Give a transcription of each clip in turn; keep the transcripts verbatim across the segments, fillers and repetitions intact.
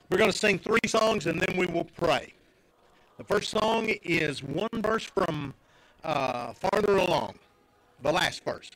We're going to sing three songs and then we will pray. The first song is one verse from uh, farther along, the last verse.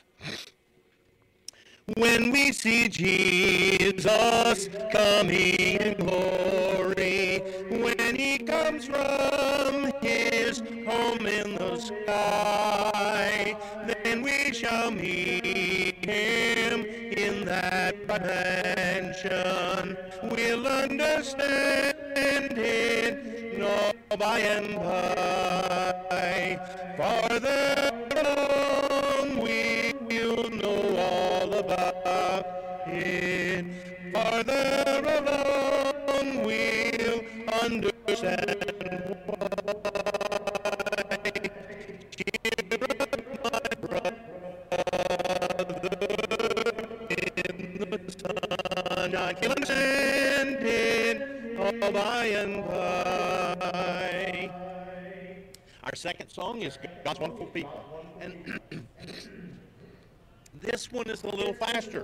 When we see Jesus coming in glory, when he comes from his home in the sky, then we shall meet him in that bright mansion. We'll understand it no by and by. Farther along we'll know all about it. Farther along we'll understand why. Cheer up, my brother, in the sunshine. You'll understand it all by and by. Our second song is God's Wonderful People. And this one is a little faster.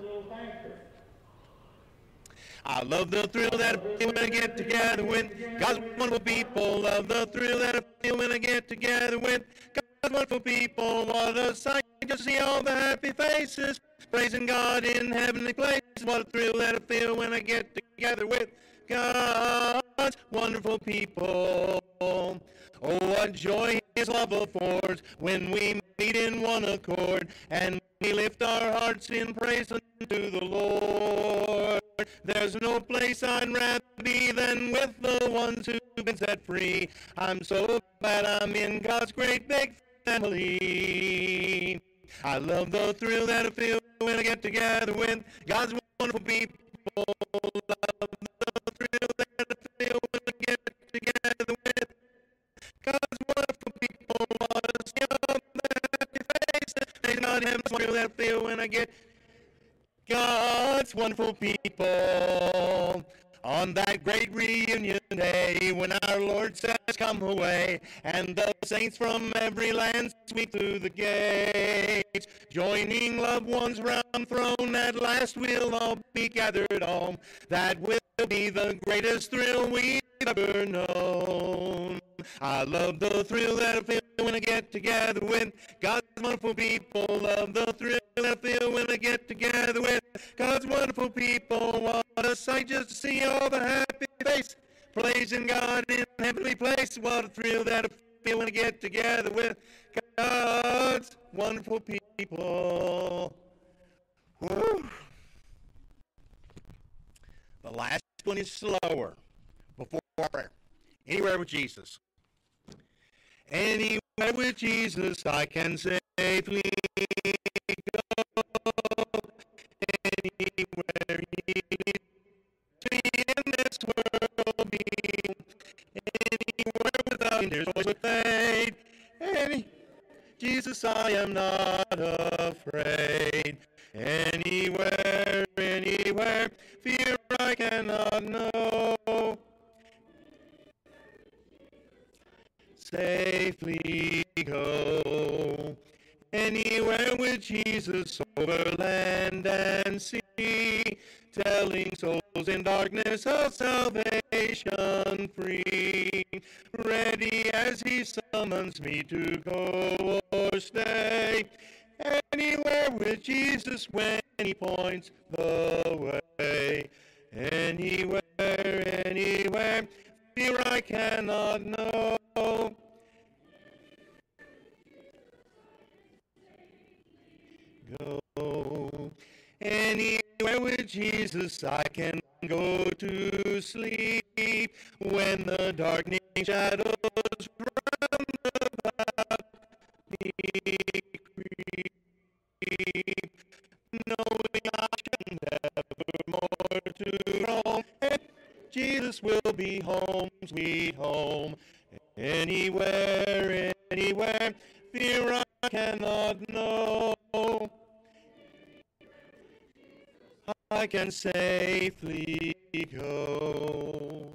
I love the thrill that I feel when I get together with God's wonderful people. Love the thrill that I feel when I get together with God's wonderful people. What a sight to see all the happy faces, praising God in heavenly places. What a thrill that I feel when I get together with God's wonderful people. Oh, what joy his love affords when we meet in one accord and we lift our hearts in praise unto the Lord. There's no place I'd rather be than with the ones who've been set free. I'm so glad I'm in God's great big family. I love the thrill that I feel when I get together with God's wonderful people. Love the thrill that I feel when I get together with God's wonderful people. What a see all the happy faces. Praise God in heaven. The thrill that I feel when I get God's wonderful people. On that great reunion day when our Lord says come away and the saints from every land sweep through the gates, joining loved ones round the throne, at last we'll all be gathered home. That will be the greatest thrill we've ever known. I love the thrill that I feel when I get together with God's wonderful people. Love the thrill that I feel when I get together with God's wonderful people. What a sight just to see all the happy face, praising God in heavenly place. What a thrill that I feel when I get together with God's wonderful people. Woo. The last one is slower before prayer. Anywhere with Jesus. Anywhere with Jesus I can safely go. Anywhere he leads me in this world be. Anywhere without him there's always with fate. Any Jesus I am not afraid. Anywhere, anywhere, fear I cannot know. Safely go anywhere with Jesus over land and sea, telling souls in darkness of salvation free, ready as he summons me to go or stay. Anywhere with Jesus when he points the way. Anywhere, anywhere, fear I cannot know. Go anywhere with Jesus I can go to sleep when the darkening shadows round about me creep, knowing I can never more to roam, and Jesus will be home, sweet home. Anywhere, anywhere, fear I cannot know. I can safely go.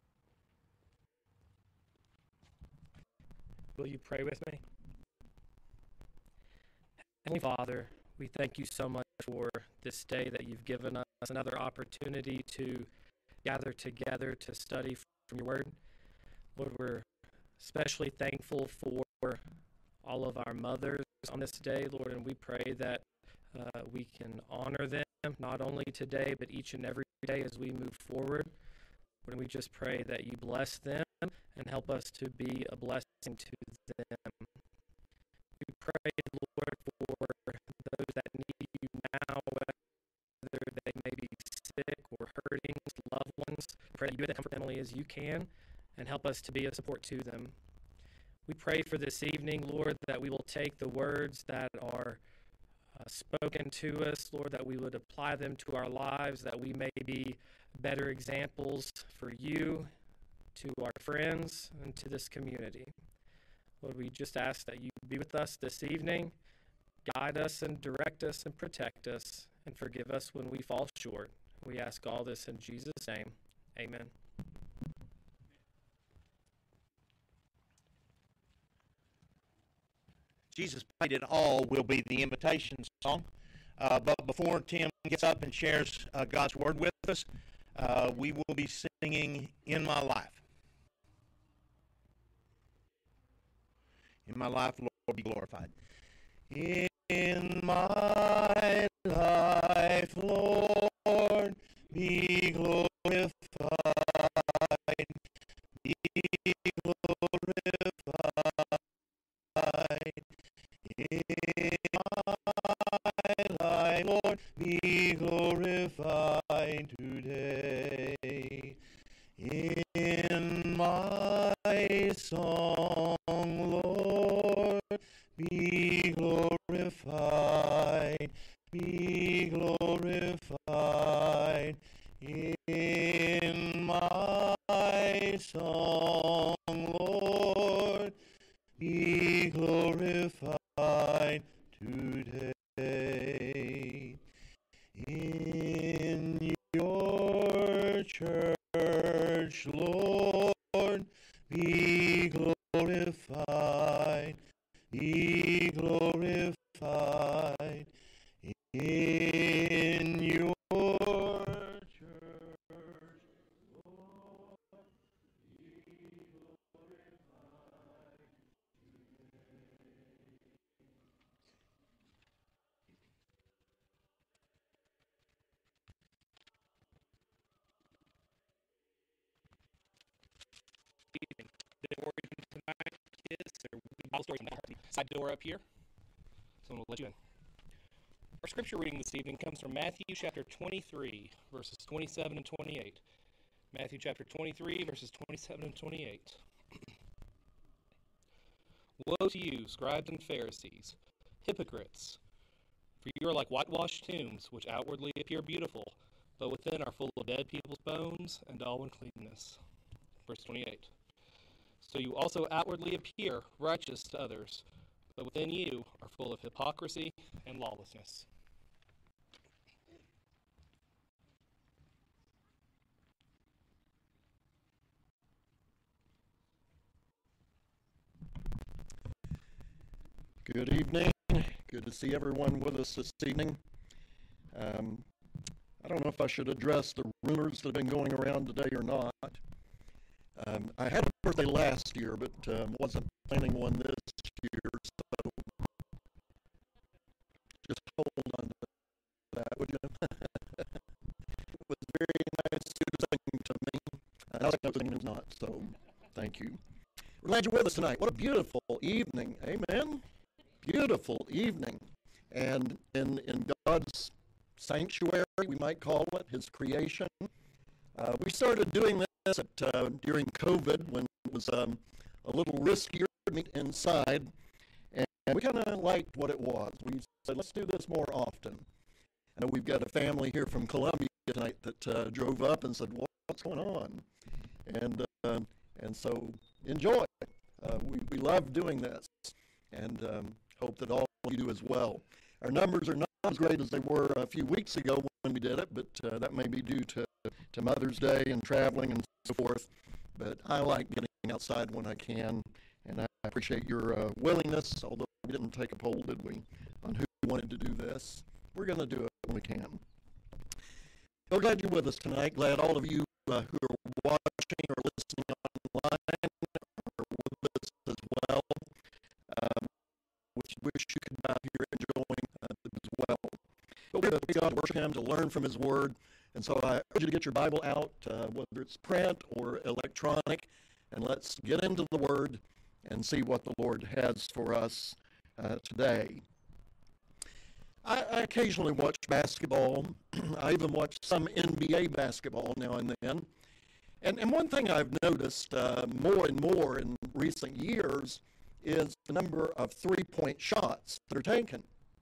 Will you pray with me? Heavenly Father, we thank you so much for this day that you've given us another opportunity to gather together to study from your word. Lord, we're especially thankful for all of our mothers on this day, Lord, and we pray that uh, we can honor them not only today but each and every day as we move forward. Lord, and we just pray that you bless them and help us to be a blessing to them. We pray, Lord, for those that need you now, whether they may be sick or hurting, loved ones. Pray that you would comfort them only as you can and help us to be a support to them. We pray for this evening, Lord, that we will take the words that are uh, spoken to us, Lord, that we would apply them to our lives, that we may be better examples for you, to our friends, and to this community. Lord, we just ask that you be with us this evening, guide us and direct us and protect us, and forgive us when we fall short. We ask all this in Jesus' name. Amen. Jesus Paid It All will be the invitation song. Uh, but before Tim gets up and shares uh, God's word with us, uh, we will be singing In My Life. In my life, Lord, be glorified. In my life, Lord, be glorified. Be glorified. In my life, Lord, be glorified today. In my song, Lord, be glorified, be glorified. In my song, Lord, be glorified today. In your church, Lord, be glorified, be glorified. In your church, Lord, be glorified. Good morning tonight, kids. There will be Bible stories on the side door up here. So we'll let you in. Our scripture reading this evening comes from Matthew chapter twenty-three, verses twenty-seven and twenty-eight. Matthew chapter twenty-three, verses twenty-seven and twenty-eight. Woe to you, scribes and Pharisees, hypocrites! For you are like whitewashed tombs, which outwardly appear beautiful, but within are full of dead people's bones and all uncleanness. Verse twenty-eight. So you also outwardly appear righteous to others, but within you are full of hypocrisy and lawlessness. Good evening. Good to see everyone with us this evening. Um, I don't know if I should address the rumors that have been going around today or not. Um, I had a birthday last year, but um, wasn't planning one this year, so just hold on to that, would you? It was very nice to sing to me. I was it's not, so thank you. We're glad you're with us tonight. What a beautiful evening. Amen. Beautiful evening. And in, in God's sanctuary, we might call it, his creation. Uh, we started doing this at, uh, during COVID when it was um, a little riskier to meet inside, and, and we kind of liked what it was. We said, let's do this more often. I know we've got a family here from Columbia tonight that uh, drove up and said, what's going on? And uh, and so enjoy. Uh, we, we love doing this, and um, hope that all of you do as well. Our numbers are not as great as they were a few weeks ago when we did it, but uh, that may be due to, to Mother's Day and traveling and so forth. But I like getting outside when I can, and I appreciate your uh, willingness, although we didn't take a poll, did we, on who wanted to do this. We're going to do it when we can. We're glad you're with us tonight. Glad all of you uh, who are watching or listening online are with us as well. Um, which wish you could be out here enjoying uh, as well. But we're going to God to worship Him, to learn from His Word. And so I urge you to get your Bible out, uh, whether it's print or electronic, and let's get into the Word and see what the Lord has for us uh, today. I, I occasionally watch basketball. I even watch some N B A basketball now and then. And, and one thing I've noticed uh, more and more in recent years is the number of three-point shots that are taken.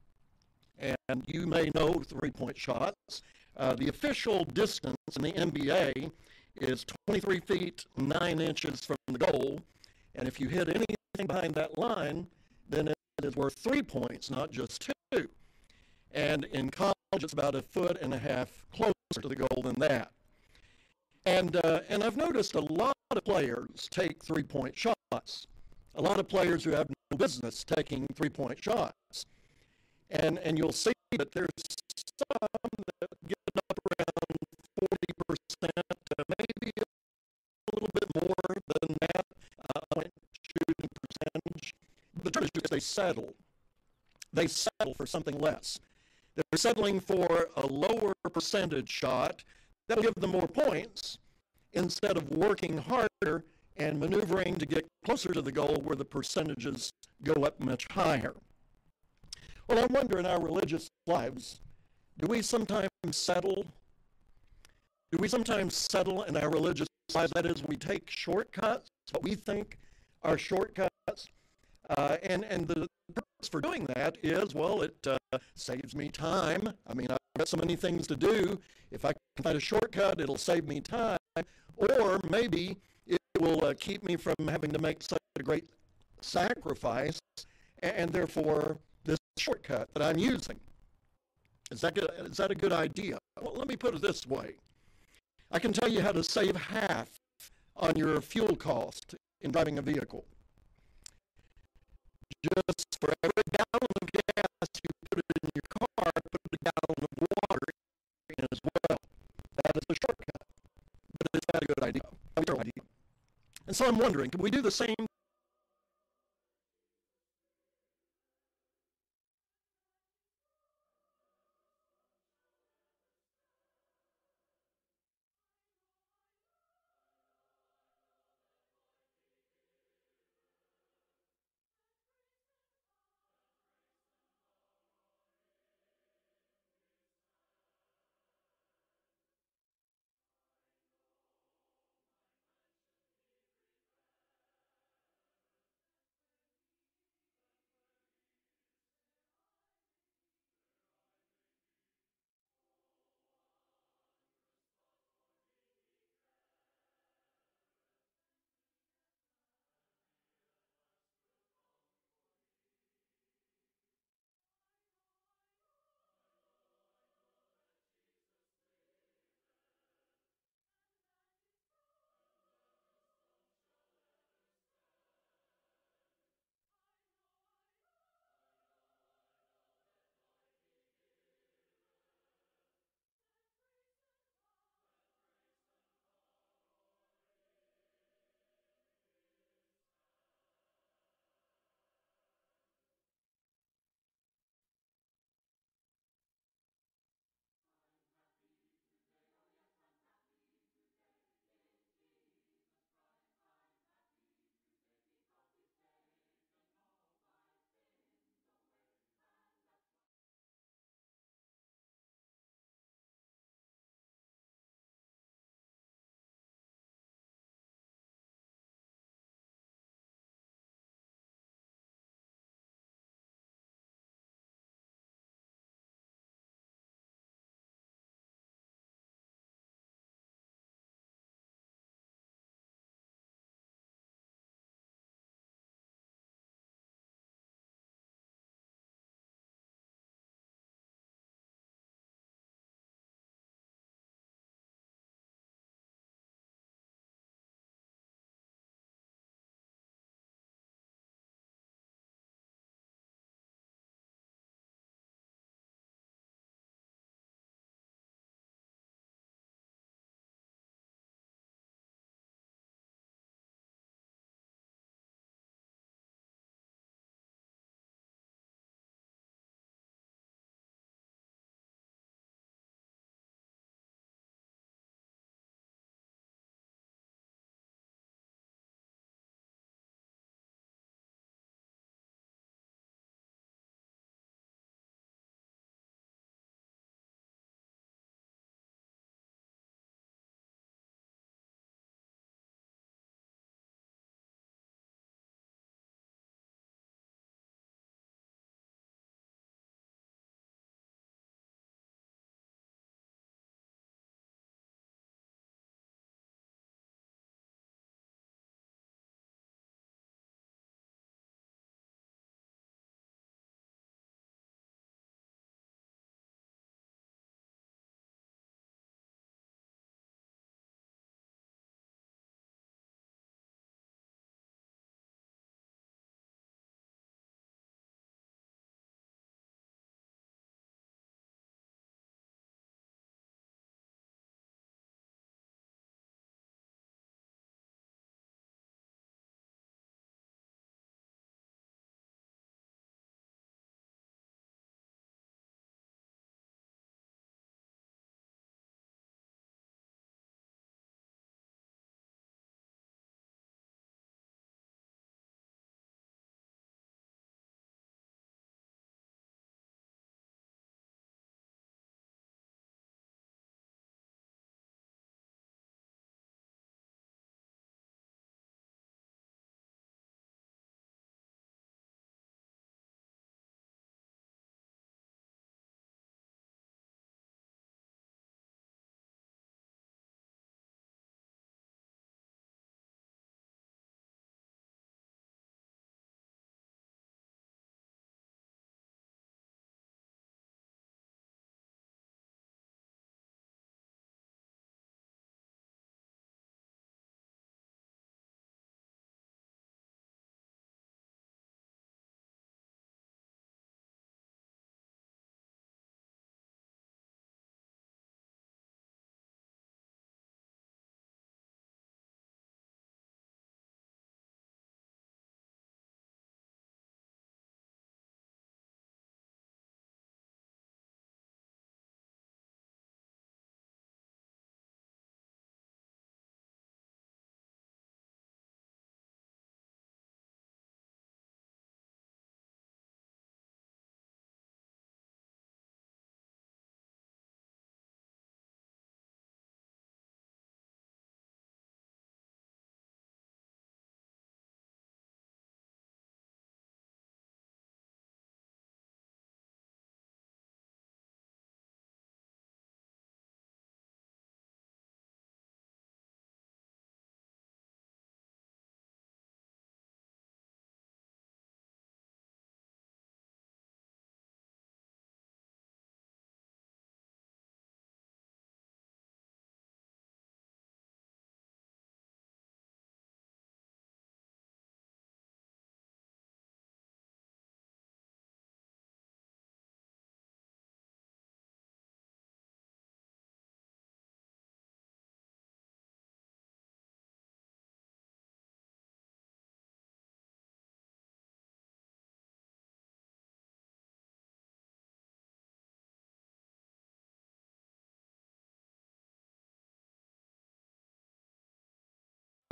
And you may know three-point shots. Uh, the official distance in the N B A is twenty-three feet, nine inches from the goal. And if you hit anything behind that line, then it is worth three points, not just two. And in college, it's about a foot and a half closer to the goal than that. And, uh, and I've noticed a lot of players take three-point shots. A lot of players who have no business taking three-point shots. And, and you'll see that there's some that get up around forty percent, uh, maybe a little bit more than that uh, point shooting percentage. The truth is they settle. They settle for something less. They're settling for a lower percentage shot that'll give them more points instead of working harder and maneuvering to get closer to the goal where the percentages go up much higher. Well, I wonder in our religious lives, do we sometimes settle? Do we sometimes settle in our religious lives? That is, we take shortcuts, what we think are shortcuts, uh, and, and the purpose for doing that is, well, it uh, saves me time. I mean, I've got so many things to do. If I can find a shortcut, it'll save me time. Or maybe it will uh, keep me from having to make such a great sacrifice, and, and therefore this shortcut that I'm using. Is that good? Is that a good idea? Well, let me put it this way. I can tell you how to save half on your fuel cost in driving a vehicle. Just for every gallon of gas you put in your car, put a gallon of water in as well. That is a shortcut. But is that a good idea? A good idea. And so I'm wondering, can we do the same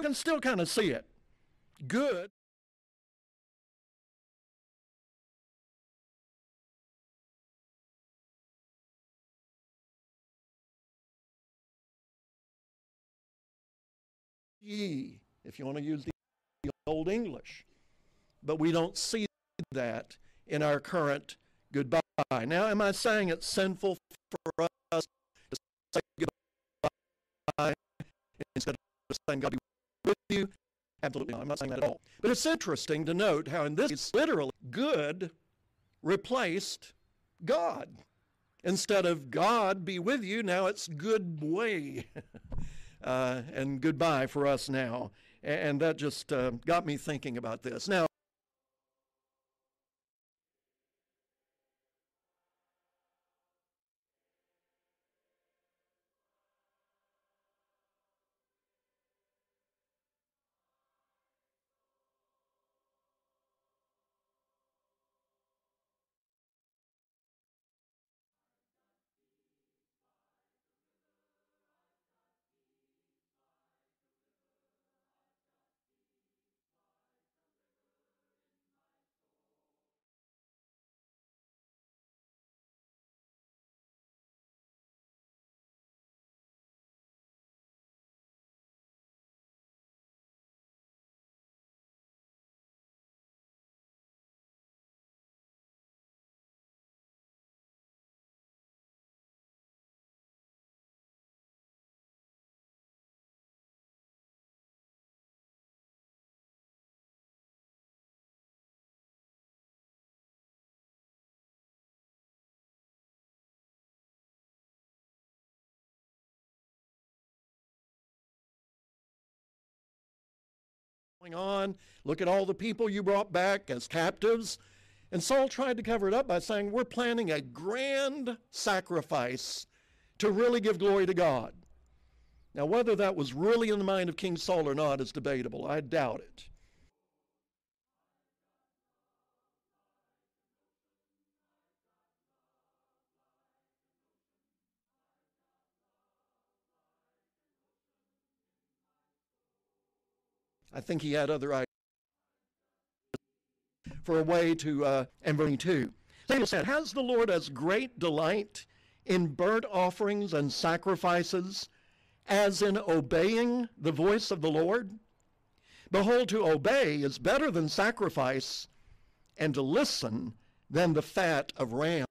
can still kind of see it. Good. Ye, if you want to use the Old English. But we don't see that in our current goodbye. Now, am I saying it's sinful for us to say goodbye instead of saying God be with you? Absolutely not. I'm not saying that at all. But it's interesting to note how in this case, literally, good replaced God. Instead of God be with you, now it's good way. uh, and goodbye for us now. And that just uh, got me thinking about this. Now, going on, look at all the people you brought back as captives. And Saul tried to cover it up by saying, we're planning a grand sacrifice to really give glory to God. Now, whether that was really in the mind of King Saul or not is debatable. I doubt it. I think he had other ideas for a way to, uh, and verse two. Samuel said, has the Lord as great delight in burnt offerings and sacrifices as in obeying the voice of the Lord? Behold, to obey is better than sacrifice, and to listen than the fat of rams.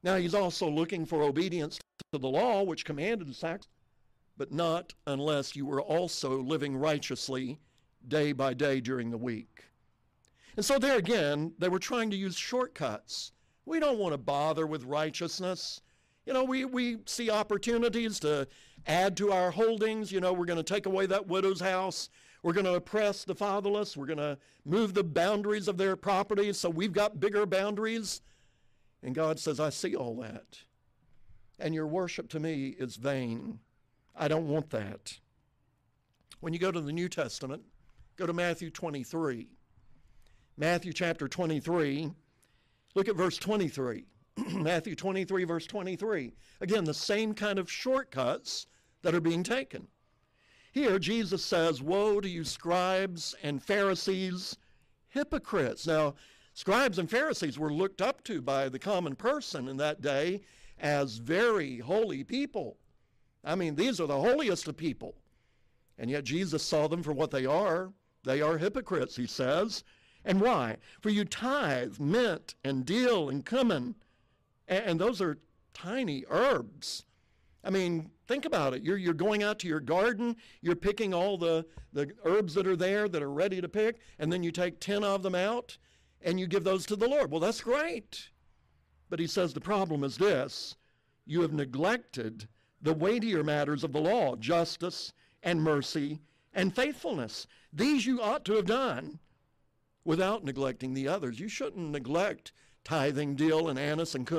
Now, he's also looking for obedience to the law, which commanded the sacrifice, but not unless you were also living righteously day by day during the week. And so there again, they were trying to use shortcuts. We don't want to bother with righteousness. You know, we, we see opportunities to add to our holdings. You know, we're going to take away that widow's house. We're going to oppress the fatherless. We're going to move the boundaries of their property so we've got bigger boundaries. And God says, I see all that. And your worship to me is vain. I don't want that. When you go to the New Testament, go to Matthew twenty-three. Matthew chapter twenty-three, look at verse twenty-three. Matthew twenty-three, verse twenty-three. Again, the same kind of shortcuts that are being taken. Here, Jesus says, woe to you scribes and Pharisees, hypocrites. Now, scribes and Pharisees were looked up to by the common person in that day as very holy people. I mean, these are the holiest of people. And yet Jesus saw them for what they are. They are hypocrites, he says. And why? For you tithe mint and dill and cumin, and those are tiny herbs. I mean, think about it. You're, you're going out to your garden, you're picking all the, the herbs that are there that are ready to pick, and then you take ten of them out, and you give those to the Lord. Well, that's great. But he says the problem is this: you have neglected the weightier matters of the law, justice and mercy and faithfulness. These you ought to have done without neglecting the others. You shouldn't neglect tithing dill and anise and cumin.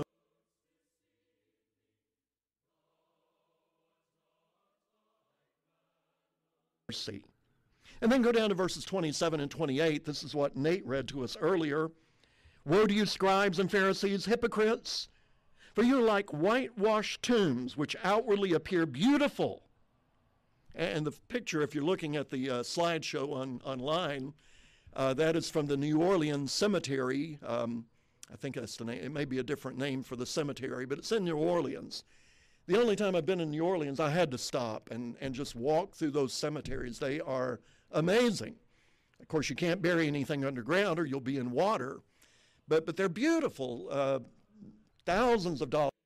Mercy. And then go down to verses twenty-seven and twenty-eight. This is what Nate read to us earlier. Woe to you, scribes and Pharisees, hypocrites! For you are like whitewashed tombs, which outwardly appear beautiful. And the picture, if you're looking at the uh, slideshow on, online, uh, that is from the New Orleans Cemetery. Um, I think that's the name. It may be a different name for the cemetery, but it's in New Orleans. The only time I've been in New Orleans, I had to stop and, and just walk through those cemeteries. They are amazing. Of course, you can't bury anything underground or you'll be in water, but, but they're beautiful. Uh, thousands of dollars.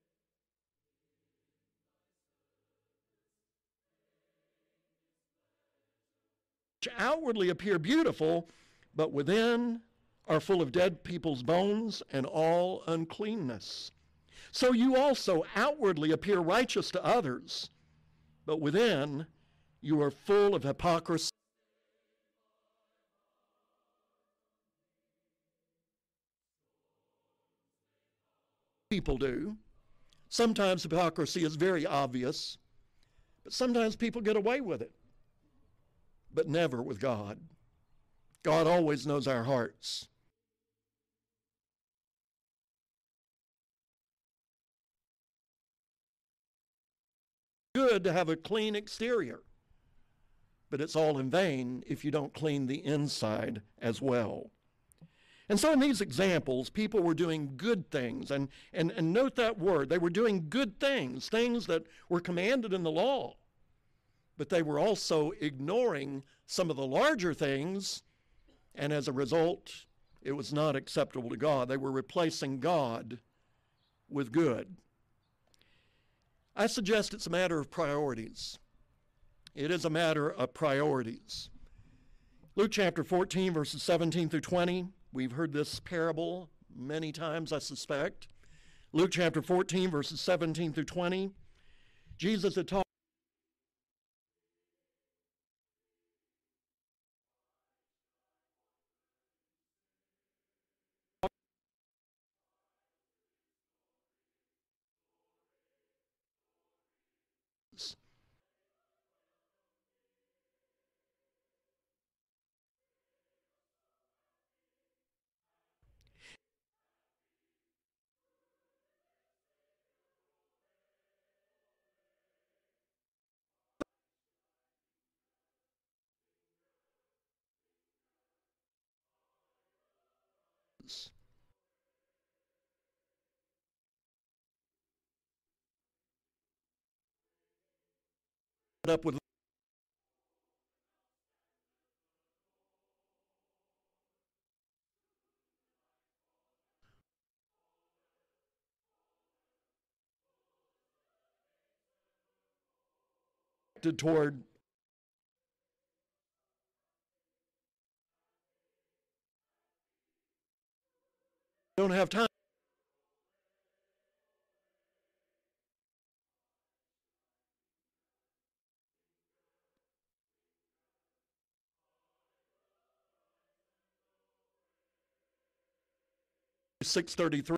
Which outwardly appear beautiful, but within are full of dead people's bones and all uncleanness. So you also outwardly appear righteous to others, but within you are full of hypocrisy. People do. Sometimes hypocrisy is very obvious, but sometimes people get away with it, but never with God. God always knows our hearts. Good to have a clean exterior, but it's all in vain if you don't clean the inside as well. And so in these examples, people were doing good things, and, and, and note that word, they were doing good things, things that were commanded in the law, but they were also ignoring some of the larger things, and as a result, it was not acceptable to God. They were replacing God with good. I suggest it's a matter of priorities. It is a matter of priorities. Luke chapter fourteen, verses seventeen through twenty. We've heard this parable many times, I suspect. Luke chapter fourteen, verses seventeen through twenty. Jesus had taught up with toward don't have time. six thirty-three.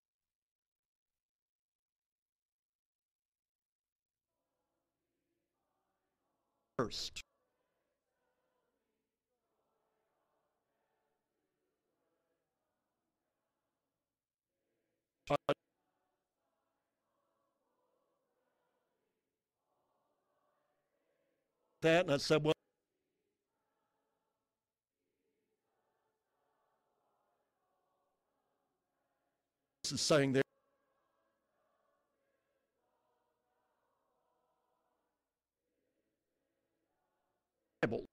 First. That and I said, well, this is saying there. Bible.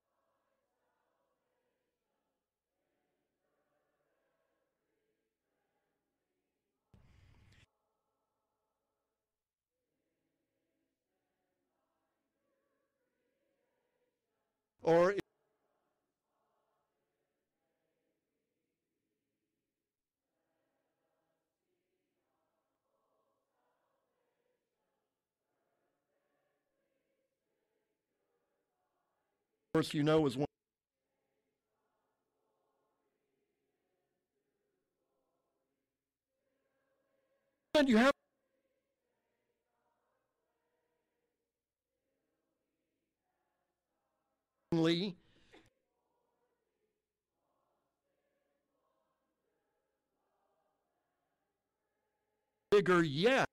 Or course, you know, is one. And you have bigger yet.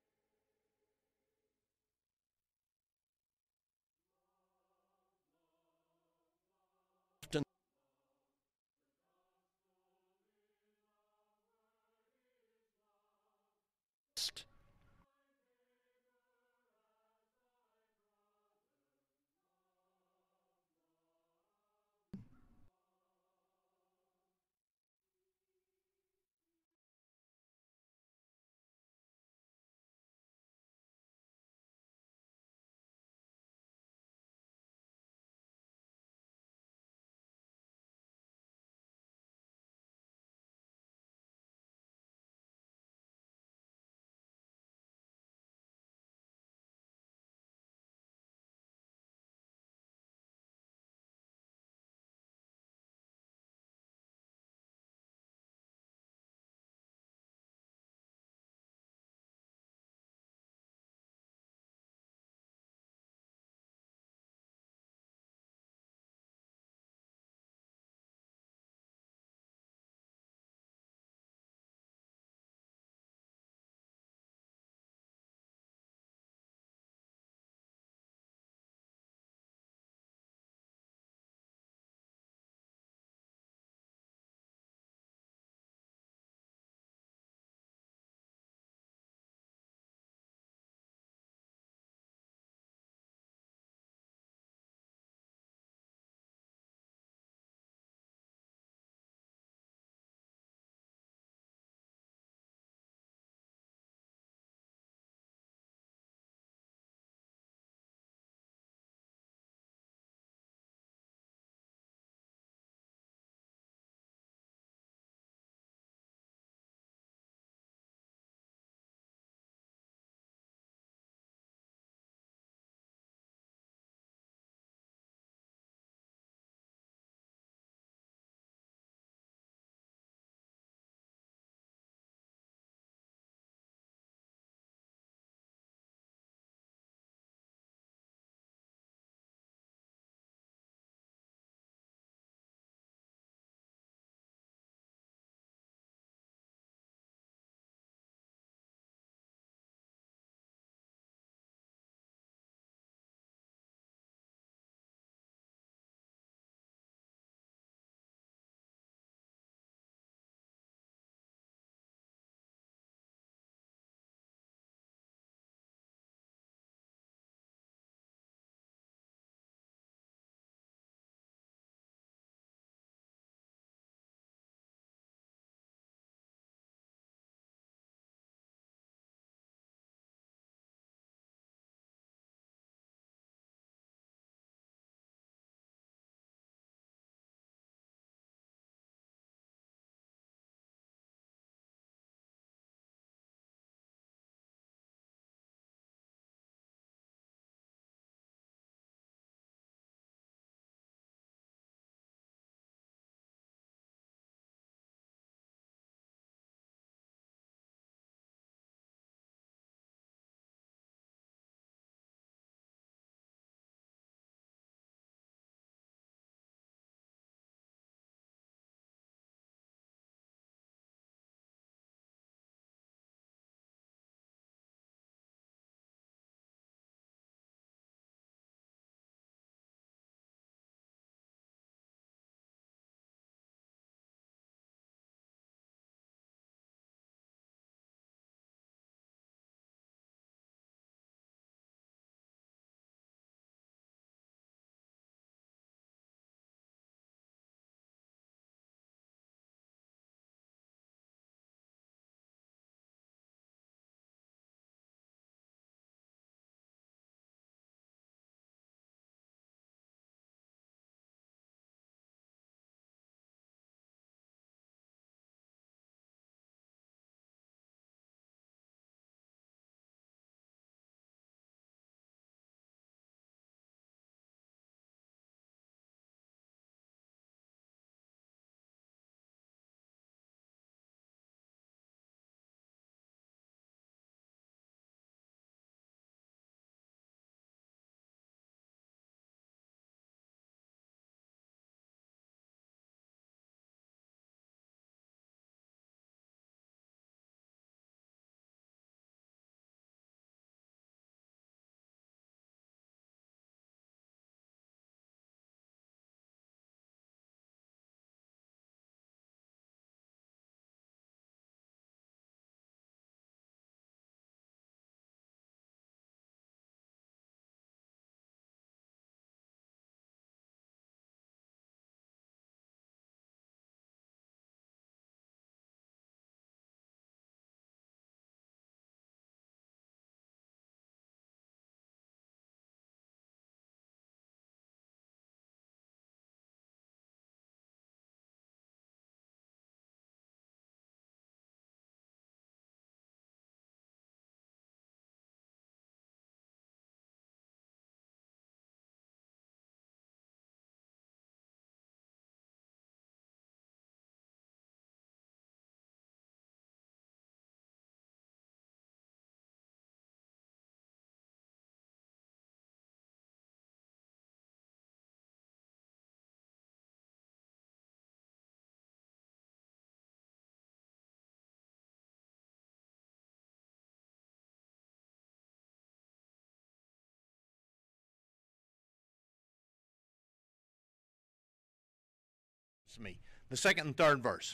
me. The second and third verse.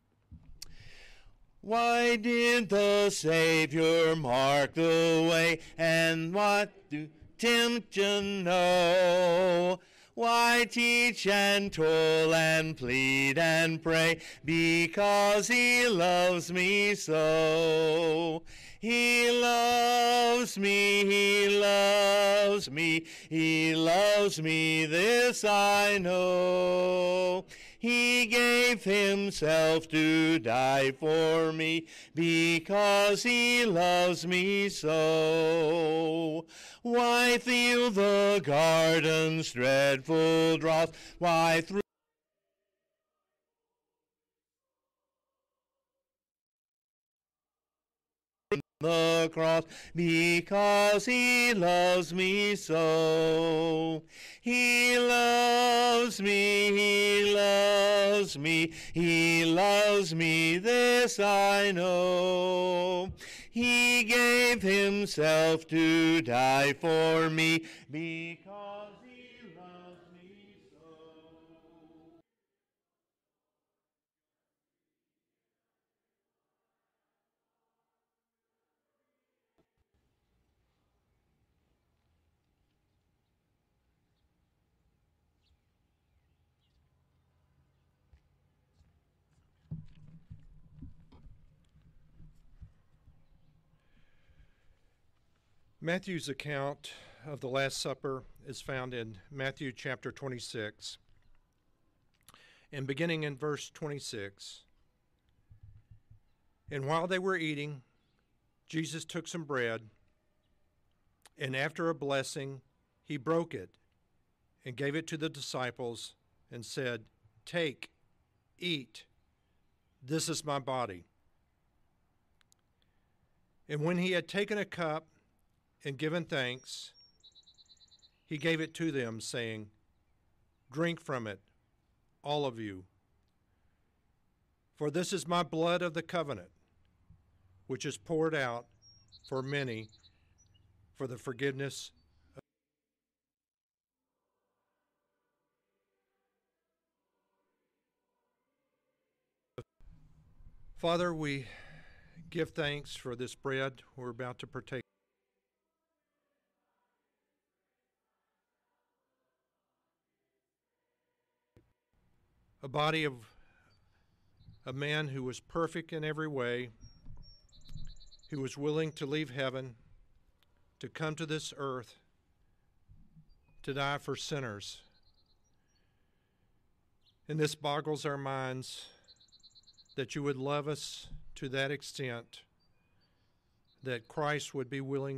Why did the Savior mark the way, and what do temptation know? Why teach and toil and plead and pray? Because he loves me so. He loves me, he loves me, he loves me, this I know. He gave himself to die for me, because he loves me so. Why feel the garden's dreadful dross? Why through the cross? Because he loves me so. He loves me, he loves me, he loves me, this I know. He gave himself to die for me, because he loves me so. Matthew's account of the Last Supper is found in Matthew chapter twenty-six. And beginning in verse twenty-six, and while they were eating, Jesus took some bread, and after a blessing, he broke it and gave it to the disciples and said, "Take, eat, this is my body." And when he had taken a cup and given thanks, he gave it to them, saying, "Drink from it, all of you. For this is my blood of the covenant, which is poured out for many for the forgiveness of." Father, we give thanks for this bread we're about to partake. A body of a man who was perfect in every way, who was willing to leave heaven, to come to this earth, to die for sinners. And this boggles our minds that you would love us to that extent, that Christ would be willing.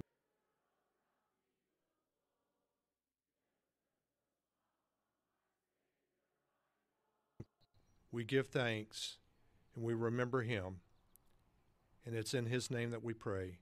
We give thanks and we remember him, and it's in his name that we pray.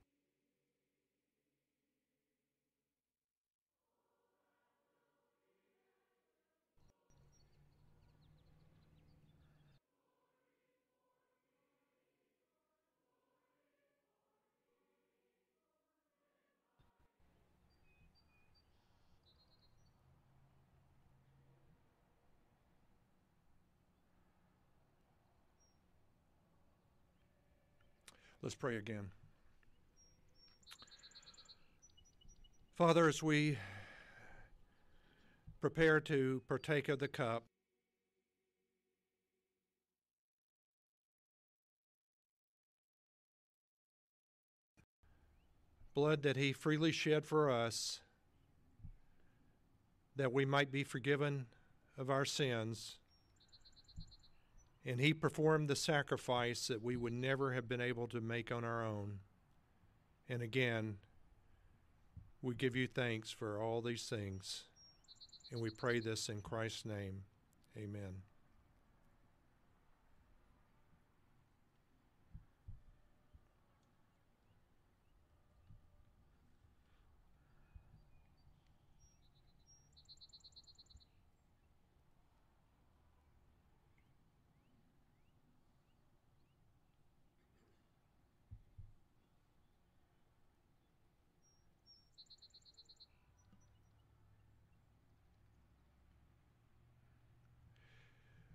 Let's pray again. Father, as we prepare to partake of the cup, blood that he freely shed for us, that we might be forgiven of our sins, and he performed the sacrifice that we would never have been able to make on our own. And again, we give you thanks for all these things, and we pray this in Christ's name. Amen.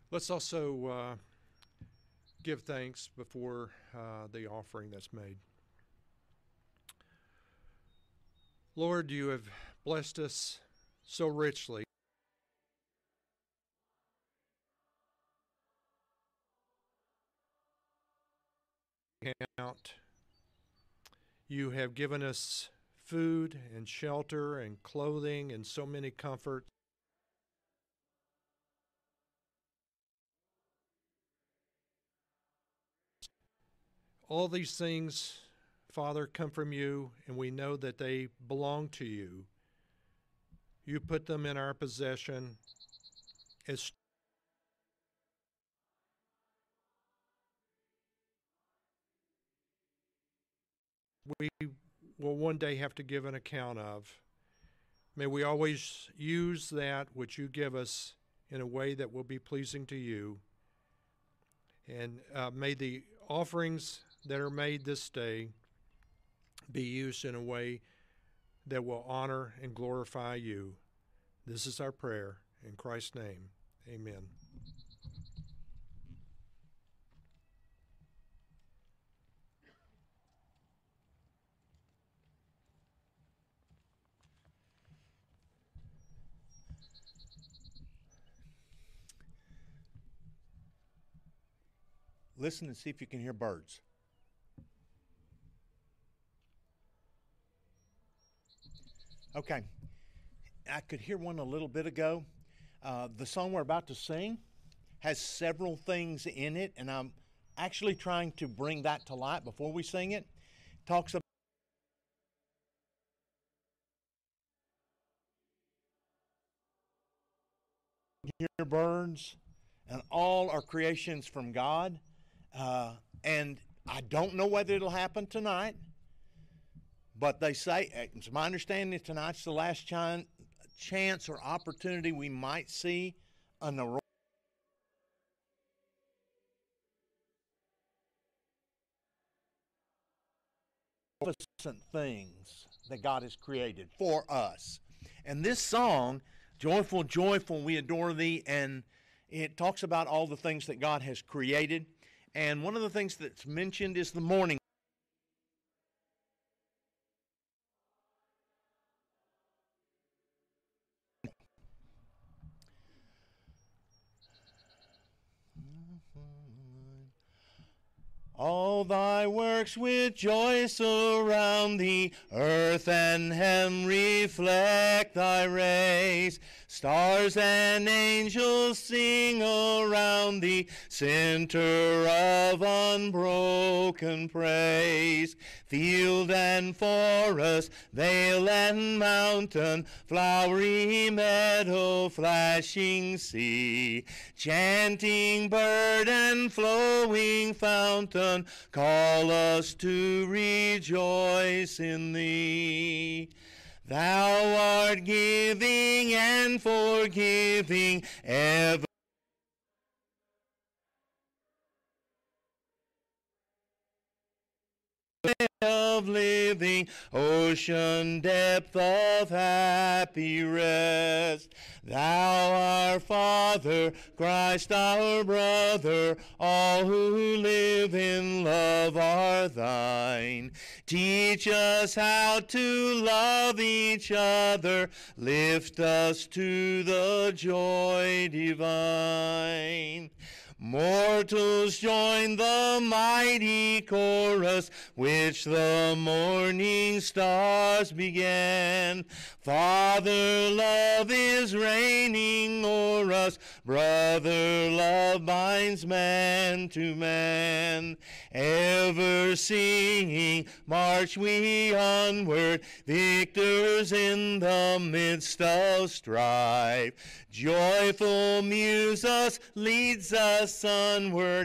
Let's also uh, give thanks before uh, the offering that's made. Lord, you have blessed us so richly. Out. You have given us food and shelter and clothing and so many comforts. All these things, Father, come from you, and we know that they belong to you. You put them in our possession as we will one day have to give an account of. May we always use that which you give us in a way that will be pleasing to you. And uh, may the offerings that are made this day be used in a way that will honor and glorify you. This is our prayer. In Christ's name, amen. Listen and see if you can hear birds. Okay. I could hear one a little bit ago. Uh, the song we're about to sing has several things in it, and I'm actually trying to bring that to light before we sing it. It talks about hear birds, and all are creations from God. Uh, and I don't know whether it'll happen tonight, but they say, it's my understanding, tonight's the last ch- chance or opportunity we might see an aurora. Things that God has created for us. And this song, Joyful, Joyful, We Adore Thee, and it talks about all the things that God has created. And one of the things that's mentioned is the morning. All thy works with joy surround thee, earth and heaven reflect thy rays. Stars and angels sing around thee, center of unbroken praise. Field and forest, vale and mountain, flowery meadow, flashing sea, chanting bird and flowing fountain, call us to rejoice in thee. Thou art giving and forgiving, ever of living, ocean depth of happy rest. Thou our Father, Christ our brother, all who live in love are thine. Teach us how to love each other, lift us to the joy divine. Mortals join the mighty chorus which the morning stars began. Father love is reigning o'er us, brother love binds man to man. Ever singing march we onward, victors in the midst of strife. Joyful muse us, leads us onward.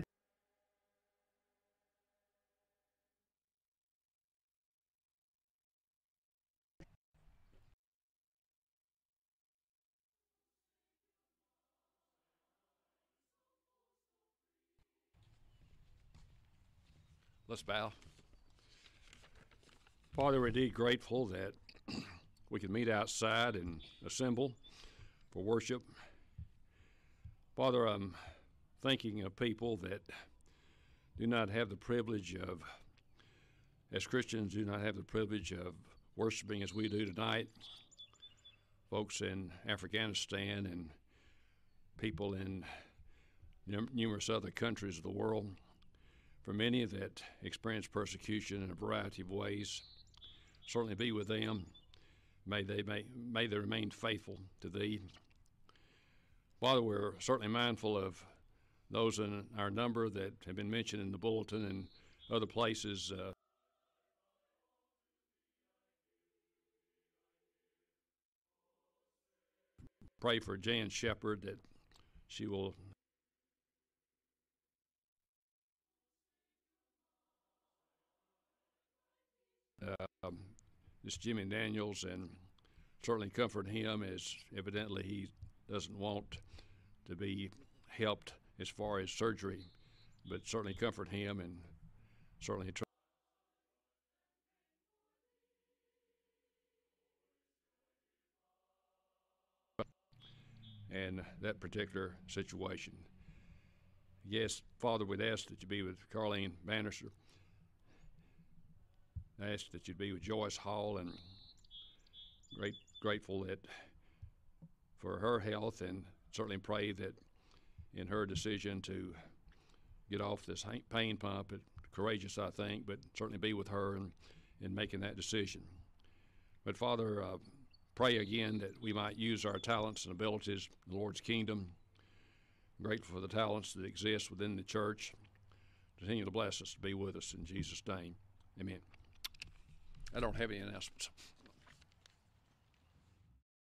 Let's bow. Father, we're indeed grateful that we can meet outside and assemble for worship. Father, um, thinking of people that do not have the privilege of, as Christians, do not have the privilege of worshiping as we do tonight. Folks in Afghanistan and people in num- numerous other countries of the world. For many that experience persecution in a variety of ways, certainly be with them. May they may, may they remain faithful to Thee. Father, we're certainly mindful of those in our number that have been mentioned in the bulletin and other places. Uh, pray for Jan Shepherd that she will um, this Jimmy Daniels, and certainly comfort him, as evidently he doesn't want to be helped as far as surgery, but certainly comfort him and certainly try. And that particular situation. Yes, Father, we'd ask that you be with Carleen Bannister. I ask that you'd be with Joyce Hall, and great grateful that for her health, and certainly pray that in her decision to get off this pain pump, it, courageous I think, but certainly be with her in, in making that decision. But Father, uh, pray again that we might use our talents and abilities in the Lord's kingdom. I'm grateful for the talents that exist within the church. Continue to bless us, to be with us in Jesus' name. Amen. I don't have any announcements.